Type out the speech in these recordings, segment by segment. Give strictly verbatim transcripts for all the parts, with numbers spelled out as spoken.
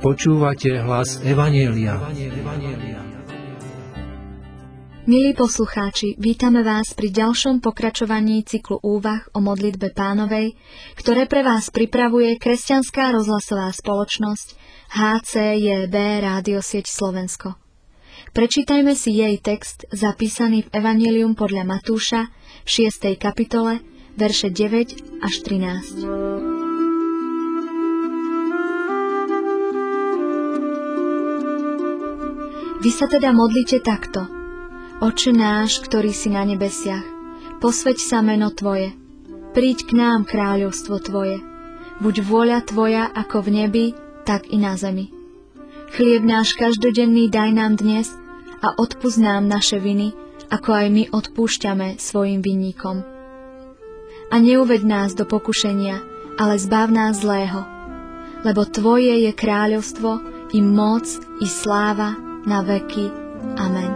Počúvate hlas Evanjelia. Milí poslucháči, vítame vás pri ďalšom pokračovaní cyklu úvah o modlitbe Pánovej, ktoré pre vás pripravuje kresťanská rozhlasová spoločnosť há cé jé bé Rádiosieť Slovensko. Prečítajme si jej text zapísaný v Evanjelium podľa Matúša v šiestej kapitole, verše deväť až trinásť. Vy sa teda modlite takto: Otče náš, ktorý si na nebesiach, posväť sa meno Tvoje, príď k nám kráľovstvo Tvoje, buď vôľa Tvoja ako v nebi, tak i na zemi. Chlieb náš každodenný daj nám dnes a odpusť nám naše viny, ako aj my odpúšťame svojim vinníkom. A neuveď nás do pokušenia, ale zbav nás zlého, lebo Tvoje je kráľovstvo, i moc, i sláva, na veky. Amen.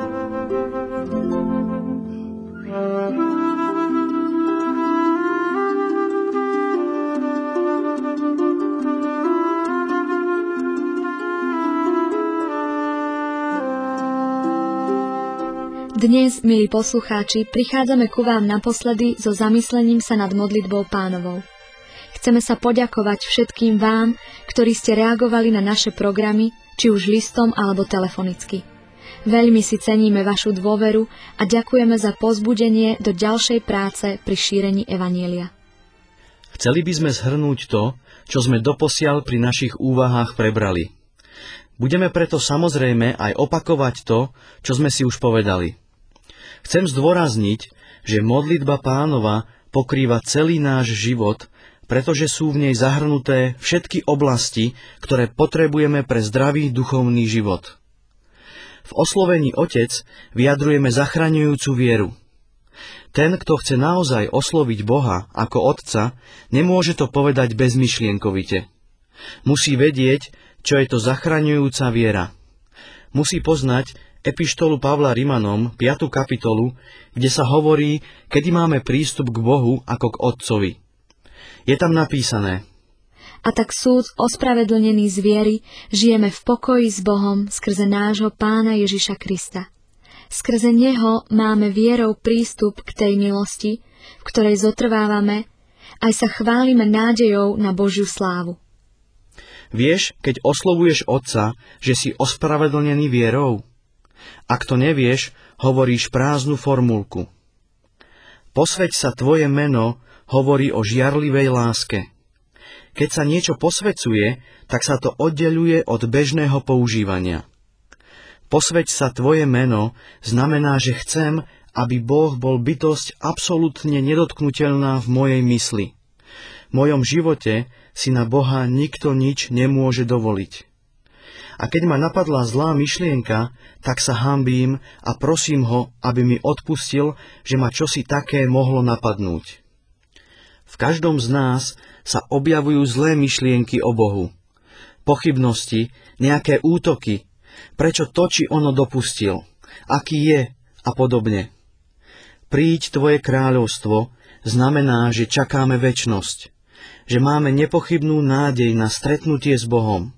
Dnes, milí poslucháči, prichádzame ku vám naposledy so zamyslením sa nad modlitbou Pánovou. Chceme sa poďakovať všetkým vám, ktorí ste reagovali na naše programy, či už listom alebo telefonicky. Veľmi si ceníme vašu dôveru a ďakujeme za povzbudenie do ďalšej práce pri šírení Evanjelia. Chceli by sme zhrnúť to, čo sme doposiaľ pri našich úvahách prebrali. Budeme preto samozrejme aj opakovať to, čo sme si už povedali. Chcem zdôrazniť, že modlitba Pánova pokrýva celý náš život, pretože sú v nej zahrnuté všetky oblasti, ktoré potrebujeme pre zdravý duchovný život. V oslovení Otec vyjadrujeme zachraňujúcu vieru. Ten, kto chce naozaj osloviť Boha ako Otca, nemôže to povedať bezmyšlienkovite. Musí vedieť, čo je to zachraňujúca viera. Musí poznať epištolu Pavla Rimanom, piatu kapitolu, kde sa hovorí, kedy máme prístup k Bohu ako k Otcovi. Je tam napísané: A tak súd ospravedlnený z viery žijeme v pokoji s Bohom skrze nášho Pána Ježiša Krista. Skrze Neho máme vierou prístup k tej milosti, v ktorej zotrvávame, aj sa chválime nádejou na Božiu slávu. Vieš, keď oslovuješ Otca, že si ospravedlnený vierou? Ak to nevieš, hovoríš prázdnu formulku. Posväť sa Tvoje meno hovorí o žiarlivej láske. Keď sa niečo posväcuje, tak sa to oddeľuje od bežného používania. Posväť sa Tvoje meno znamená, že chcem, aby Boh bol bytosť absolútne nedotknuteľná v mojej mysli. V mojom živote si na Boha nikto nič nemôže dovoliť. A keď ma napadla zlá myšlienka, tak sa hanbím a prosím ho, aby mi odpustil, že ma čosi také mohlo napadnúť. V každom z nás sa objavujú zlé myšlienky o Bohu. Pochybnosti, nejaké útoky, prečo to či ono dopustil, aký je a podobne. Príď Tvoje kráľovstvo znamená, že čakáme večnosť, že máme nepochybnú nádej na stretnutie s Bohom.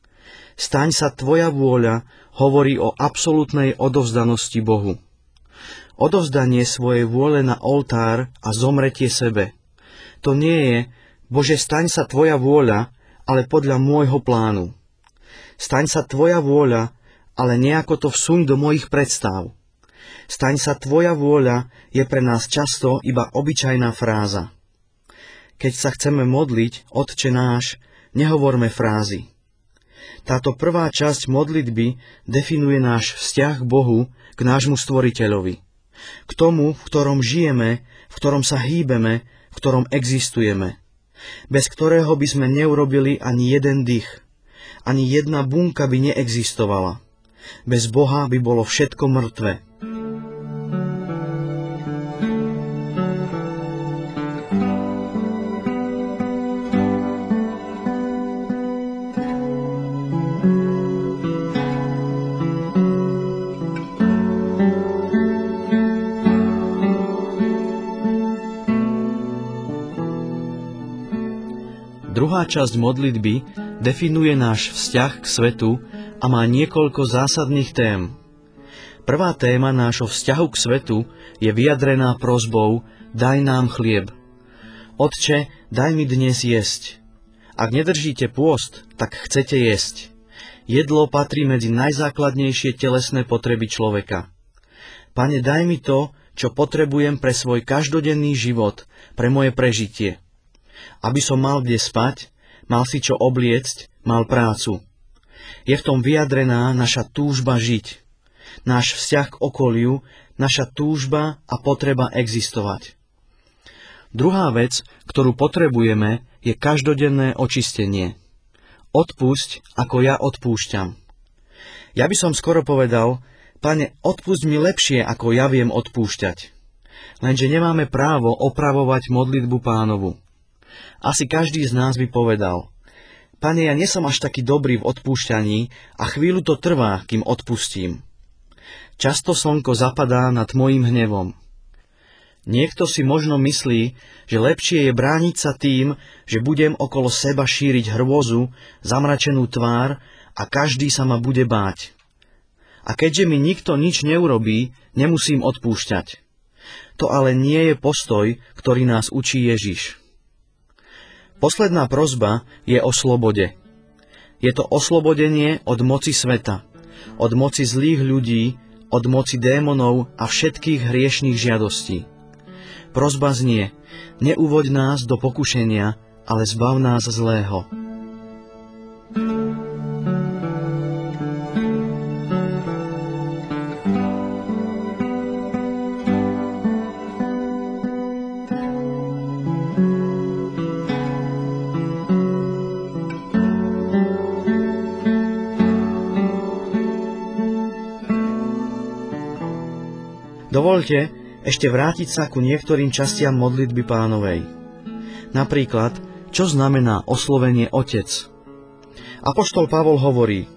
Staň sa Tvoja vôľa hovorí o absolútnej odovzdanosti Bohu. Odovzdanie svojej vôle na oltár a zomretie sebe. To nie je: Bože, staň sa Tvoja vôľa, ale podľa môjho plánu. Staň sa Tvoja vôľa, ale nejako to vsuň do mojich predstav. Staň sa Tvoja vôľa je pre nás často iba obyčajná fráza. Keď sa chceme modliť Otče náš, nehovorme frázy. Táto prvá časť modlitby definuje náš vzťah k Bohu, k nášmu Stvoriteľovi. K tomu, v ktorom žijeme, v ktorom sa hýbeme, v ktorom existujeme, bez ktorého by sme neurobili ani jeden dých, ani jedna bunka by neexistovala. Bez Boha by bolo všetko mŕtve. Druhá časť modlitby definuje náš vzťah k svetu a má niekoľko zásadných tém. Prvá téma nášho vzťahu k svetu je vyjadrená prosbou Daj nám chlieb. Otče, daj mi dnes jesť. Ak nedržíte pôst, tak chcete jesť. Jedlo patrí medzi najzákladnejšie telesné potreby človeka. Pane, daj mi to, čo potrebujem pre svoj každodenný život, pre moje prežitie. Aby som mal kde spať, mal si čo obliecť, mal prácu. Je v tom vyjadrená naša túžba žiť, náš vzťah k okoliu, naša túžba a potreba existovať. Druhá vec, ktorú potrebujeme, je každodenné očistenie. Odpusť, ako ja odpúšťam. Ja by som skoro povedal, Pane, odpusť mi lepšie, ako ja viem odpúšťať. Lenže nemáme právo opravovať modlitbu Pánovu. Asi každý z nás by povedal, Pane, ja nesom až taký dobrý v odpúšťaní a chvíľu to trvá, kým odpustím. Často slnko zapadá nad mojím hnevom. Niekto si možno myslí, že lepšie je brániť sa tým, že budem okolo seba šíriť hrôzu, zamračenú tvár a každý sa ma bude báť. A keďže mi nikto nič neurobí, nemusím odpúšťať. To ale nie je postoj, ktorý nás učí Ježiš. Posledná prosba je o slobode. Je to oslobodenie od moci sveta, od moci zlých ľudí, od moci démonov a všetkých hriešných žiadostí. Prosba znie, neuvoď nás do pokušenia, ale zbav nás zlého. Dovoľte ešte vrátiť sa ku niektorým častiam modlitby Pánovej. Napríklad, čo znamená oslovenie Otec? Apoštol Pavol hovorí: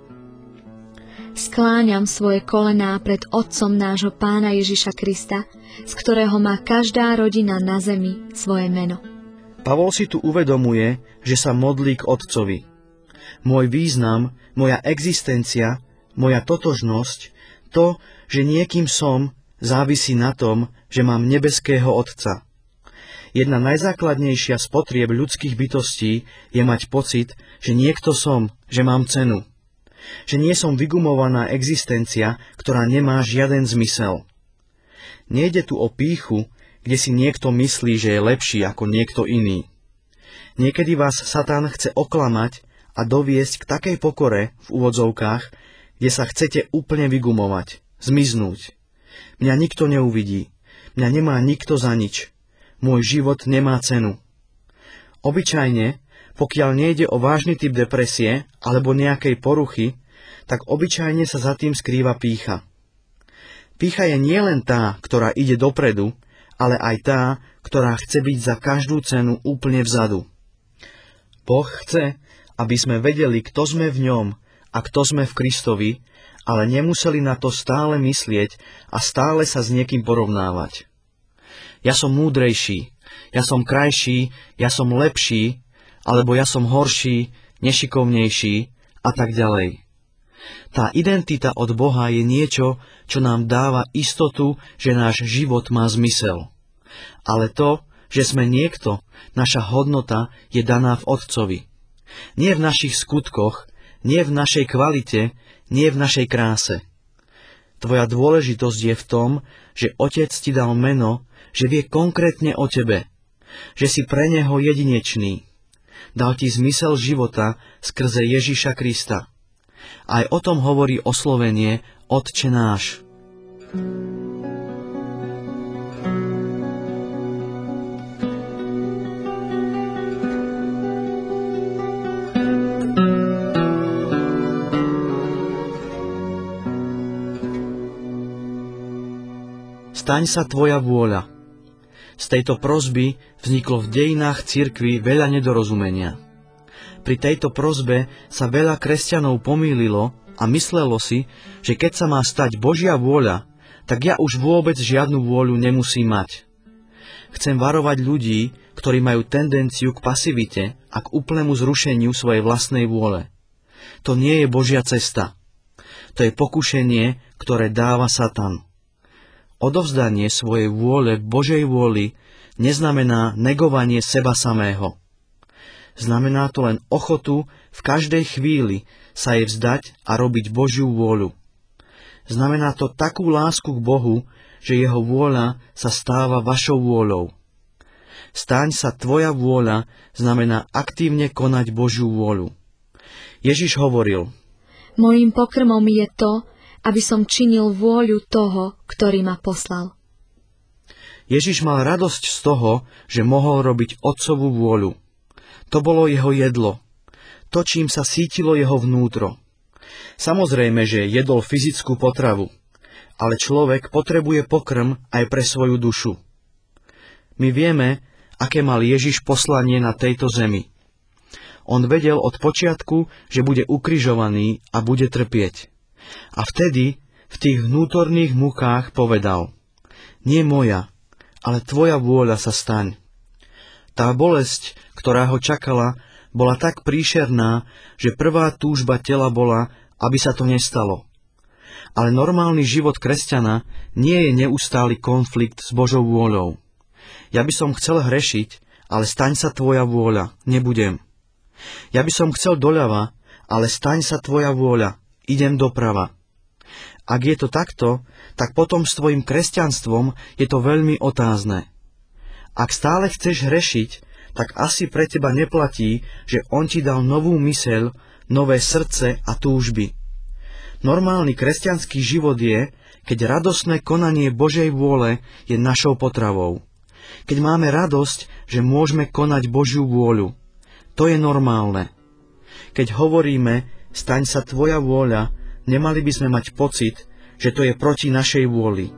Skláňam svoje kolená pred Otcom nášho Pána Ježiša Krista, z ktorého má každá rodina na zemi svoje meno. Pavol si tu uvedomuje, že sa modlí k Otcovi. Môj význam, moja existencia, moja totožnosť, to, že niekým som, závisí na tom, že mám nebeského Otca. Jedna najzákladnejšia z potrieb ľudských bytostí je mať pocit, že niekto som, že mám cenu. Že nie som vygumovaná existencia, ktorá nemá žiaden zmysel. Nejde tu o pýchu, kde si niekto myslí, že je lepší ako niekto iný. Niekedy vás Satan chce oklamať a doviesť k takej pokore v úvodzovkách, kde sa chcete úplne vygumovať, zmiznúť. Mňa nikto neuvidí, mňa nemá nikto za nič, môj život nemá cenu. Obyčajne, pokiaľ nejde o vážny typ depresie alebo nejakej poruchy, tak obyčajne sa za tým skrýva pýcha. Pýcha je nielen tá, ktorá ide dopredu, ale aj tá, ktorá chce byť za každú cenu úplne vzadu. Boh chce, aby sme vedeli, kto sme v ňom a kto sme v Kristovi, ale nemuseli na to stále myslieť a stále sa s niekým porovnávať. Ja som múdrejší, ja som krajší, ja som lepší, alebo ja som horší, nešikovnejší a tak ďalej. Tá identita od Boha je niečo, čo nám dáva istotu, že náš život má zmysel. Ale to, že sme niekto, naša hodnota je daná v Otcovi. Nie v našich skutkoch, nie v našej kvalite, nie v našej kráse. Tvoja dôležitosť je v tom, že Otec ti dal meno, že vie konkrétne o tebe, že si pre neho jedinečný. Dal ti zmysel života skrze Ježiša Krista. Aj o tom hovorí oslovenie Otče náš. Staň sa tvoja vôľa. Z tejto prosby vzniklo v dejinách cirkvi veľa nedorozumenia. Pri tejto prosbe sa veľa kresťanov pomýlilo a myslelo si, že keď sa má stať Božia vôľa, tak ja už vôbec žiadnu vôľu nemusím mať. chcem varovať ľudí, ktorí majú tendenciu k pasivite a k úplnému zrušeniu svojej vlastnej vôle. To nie je Božia cesta. To je pokušenie, ktoré dáva Satan. Odovzdanie svojej vôle v Božej vôli neznamená negovanie seba samého. Znamená to len ochotu v každej chvíli sa jej vzdať a robiť Božiu vôľu. Znamená to takú lásku k Bohu, že jeho vôľa sa stáva vašou vôľou. Staň sa tvoja vôľa znamená aktívne konať Božiu vôľu. Ježiš hovoril: Mojím pokrmom je to, aby som činil vôľu toho, ktorý ma poslal. Ježiš mal radosť z toho, že mohol robiť Otcovú vôľu. To bolo jeho jedlo. To, čím sa sítilo jeho vnútro. Samozrejme, že jedol fyzickú potravu, ale človek potrebuje pokrm aj pre svoju dušu. My vieme, aké mal Ježiš poslanie na tejto zemi. On vedel od počiatku, že bude ukrižovaný a bude trpieť. A vtedy, v tých vnútorných mukách povedal: Nie moja, ale tvoja vôľa sa staň. Tá bolesť, ktorá ho čakala, bola tak príšerná, že prvá túžba tela bola, aby sa to nestalo. Ale normálny život kresťana nie je neustály konflikt s Božou vôľou. Ja by som chcel hrešiť, ale staň sa tvoja vôľa, nebudem. Ja by som chcel doľava, ale staň sa tvoja vôľa, idem doprava. Ak je to takto, tak potom s tvojim kresťanstvom je to veľmi otázne. Ak stále chceš hrešiť, tak asi pre teba neplatí, že on ti dal novú myseľ, nové srdce a túžby. Normálny kresťanský život je, keď radosné konanie Božej vôle je našou potravou. Keď máme radosť, že môžeme konať Božiu vôľu. To je normálne. Keď hovoríme, staň sa tvoja vôľa, nemali by sme mať pocit, že to je proti našej vôli.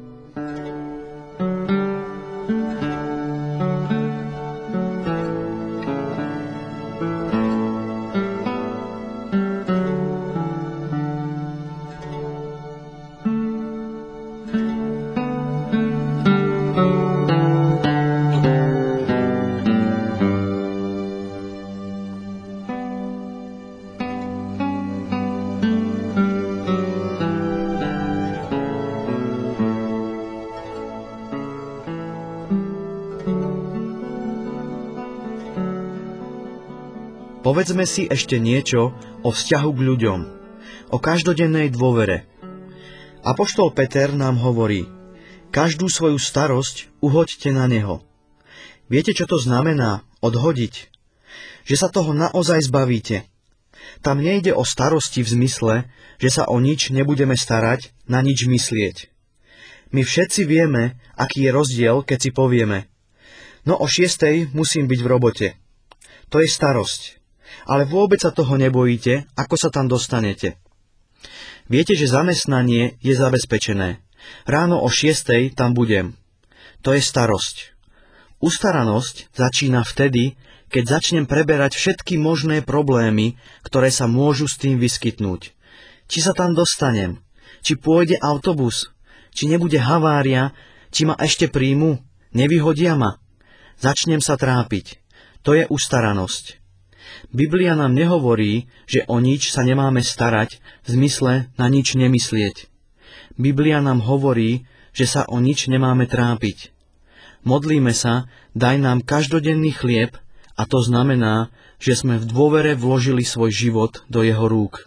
Povedzme si ešte niečo o vzťahu k ľuďom, o každodennej dôvere. Apoštol Peter nám hovorí: každú svoju starosť uhoďte na neho. Viete, čo to znamená odhodiť? Že sa toho naozaj zbavíte. Tam nejde o starosti v zmysle, že sa o nič nebudeme starať, na nič myslieť. My všetci vieme, aký je rozdiel, keď si povieme: no o šiestej musím byť v robote. To je starosť. Ale vôbec sa toho nebojíte, ako sa tam dostanete. Viete, že zamestnanie je zabezpečené. Ráno o šiestej tam budem. To je starosť. Ustaranosť začína vtedy, keď začnem preberať všetky možné problémy, ktoré sa môžu s tým vyskytnúť. Či sa tam dostanem, či pôjde autobus, či nebude havária, či ma ešte príjmu, nevyhodia ma. Začnem sa trápiť. To je ustaranosť. Biblia nám nehovorí, že o nič sa nemáme starať, v zmysle na nič nemyslieť. Biblia nám hovorí, že sa o nič nemáme trápiť. Modlíme sa, daj nám každodenný chlieb, a to znamená, že sme v dôvere vložili svoj život do jeho rúk.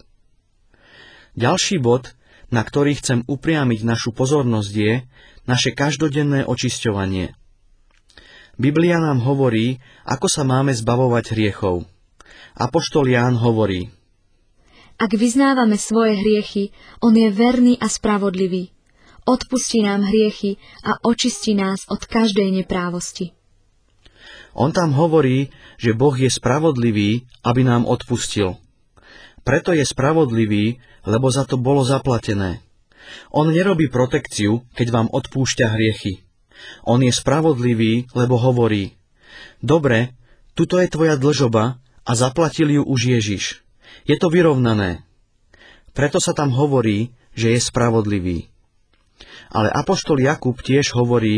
Ďalší bod, na ktorý chcem upriamiť našu pozornosť, je naše každodenné očisťovanie. Biblia nám hovorí, ako sa máme zbavovať hriechov. Apoštol Ján hovorí: Ak vyznávame svoje hriechy, on je verný a spravodlivý. Odpustí nám hriechy a očistí nás od každej neprávosti. On tam hovorí, že Boh je spravodlivý, aby nám odpustil. Preto je spravodlivý, lebo za to bolo zaplatené. On nerobí protekciu, keď vám odpúšťa hriechy. On je spravodlivý, lebo hovorí: Dobre, tuto je tvoja dlžoba, a zaplatil ju už Ježiš. Je to vyrovnané. Preto sa tam hovorí, že je spravodlivý. Ale apoštol Jakub tiež hovorí,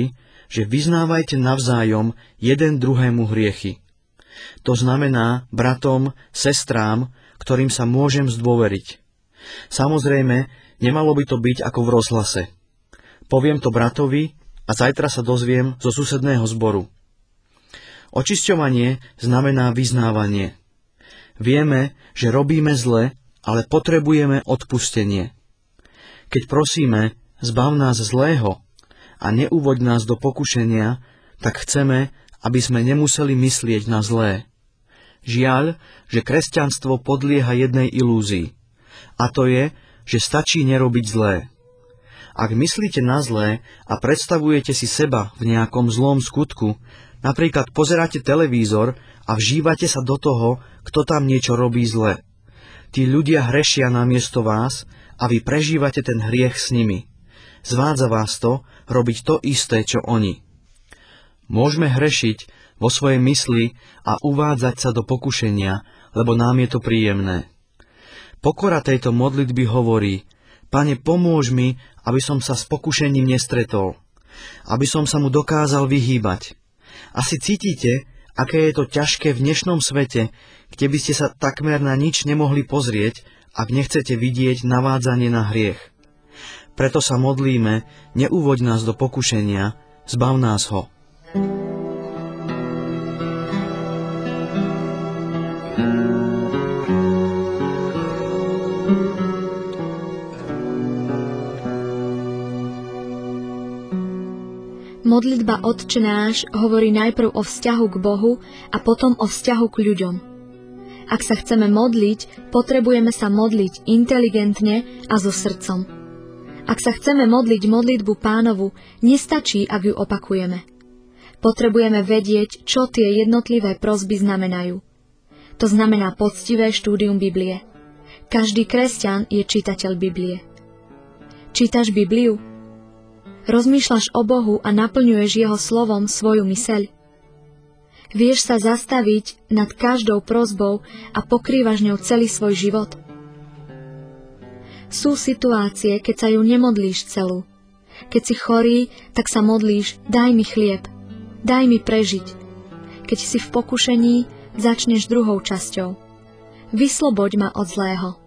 že vyznávajte navzájom jeden druhému hriechy. To znamená bratom, sestrám, ktorým sa môžem zdôveriť. Samozrejme, nemalo by to byť ako v rozhlase. Poviem to bratovi a zajtra sa dozviem zo susedného zboru. Očisťovanie znamená vyznávanie. Vieme, že robíme zle, ale potrebujeme odpustenie. Keď prosíme, zbav nás zlého a neuvoď nás do pokušenia, tak chceme, aby sme nemuseli myslieť na zlé. Žiaľ, že kresťanstvo podlieha jednej ilúzii. A to je, že stačí nerobiť zlé. Ak myslíte na zlé a predstavujete si seba v nejakom zlom skutku, napríklad pozeráte televízor a vžívate sa do toho, kto tam niečo robí zle. Tí ľudia hrešia namiesto vás a vy prežívate ten hriech s nimi. Zvádza vás to robiť to isté, čo oni. Môžeme hrešiť vo svojej mysli a uvádzať sa do pokušenia, lebo nám je to príjemné. Pokora tejto modlitby hovorí: Pane, pomôž mi, aby som sa s pokušením nestretol, aby som sa mu dokázal vyhýbať. Asi cítite, aké je to ťažké v dnešnom svete, kde by ste sa takmer na nič nemohli pozrieť, ak nechcete vidieť navádzanie na hriech. Preto sa modlíme: neuvoď nás do pokušenia, zbav nás ho. Modlitba Otče náš hovorí najprv o vzťahu k Bohu a potom o vzťahu k ľuďom. Ak sa chceme modliť, potrebujeme sa modliť inteligentne a so srdcom. Ak sa chceme modliť modlitbu Pánovu, nestačí, ak ju opakujeme. Potrebujeme vedieť, čo tie jednotlivé prosby znamenajú. To znamená poctivé štúdium Biblie. Každý kresťan je čitateľ Biblie. Čítaš Bibliu? Rozmýšľaš o Bohu a naplňuješ Jeho slovom svoju myseľ? Vieš sa zastaviť nad každou prosbou a pokrývaš ňou celý svoj život? Sú situácie, keď sa ju nemodlíš celú. Keď si chorý, tak sa modlíš: daj mi chlieb, daj mi prežiť. Keď si v pokušení, začneš druhou časťou: vysloboď ma od zlého.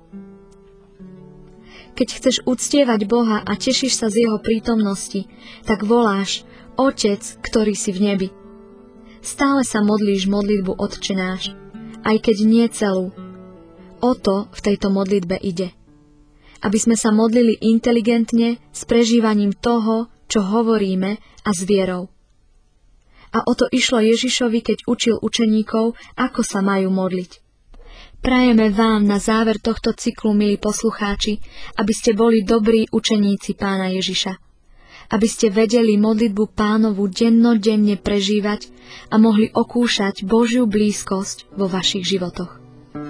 Keď chceš uctievať Boha a tešíš sa z Jeho prítomnosti, tak voláš: Otec, ktorý si v nebi. Stále sa modlíš modlitbu Otče náš, aj keď nie celú. O to v tejto modlitbe ide. Aby sme sa modlili inteligentne, s prežívaním toho, čo hovoríme, a s vierou. A o to išlo Ježišovi, keď učil učeníkov, ako sa majú modliť. Prajeme vám na záver tohto cyklu, milí poslucháči, aby ste boli dobrí učeníci Pána Ježiša. Aby ste vedeli modlitbu Pánovu dennodenne prežívať a mohli okúšať Božiu blízkosť vo vašich životoch.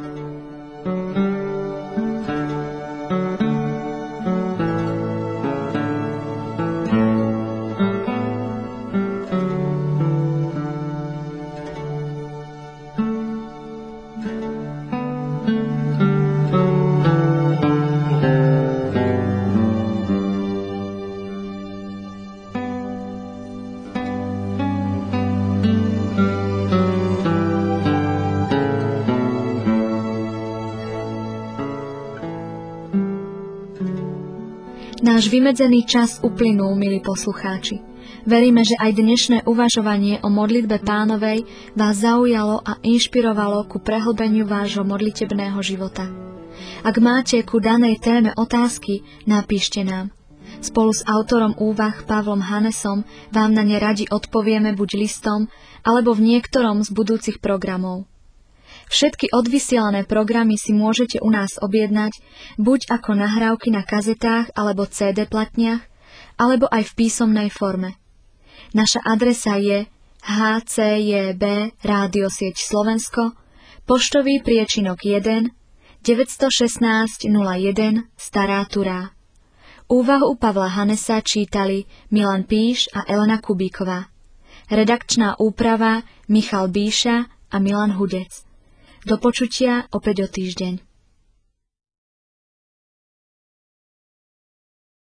Náš vymedzený čas uplynul, milí poslucháči. Veríme, že aj dnešné uvažovanie o modlitbe Pánovej vás zaujalo a inšpirovalo ku prehlbeniu vášho modlitebného života. Ak máte ku danej téme otázky, napíšte nám. Spolu s autorom úvah Pavlom Hanesom vám na ne radi odpovieme buď listom, alebo v niektorom z budúcich programov. Všetky odvysielané programy si môžete u nás objednať buď ako nahrávky na kazetách alebo cé dé platniach, alebo aj v písomnej forme. Naša adresa je há cé jé bé Rádiosieť Slovensko, poštový priečinok jeden, deväť jedna šesť nula jeden Stará Turá. Úvahu Pavla Hanesa čítali Milan Píš a Elena Kubíková. Redakčná úprava Michal Bíša a Milan Hudec. Do počutia opäť o týždeň.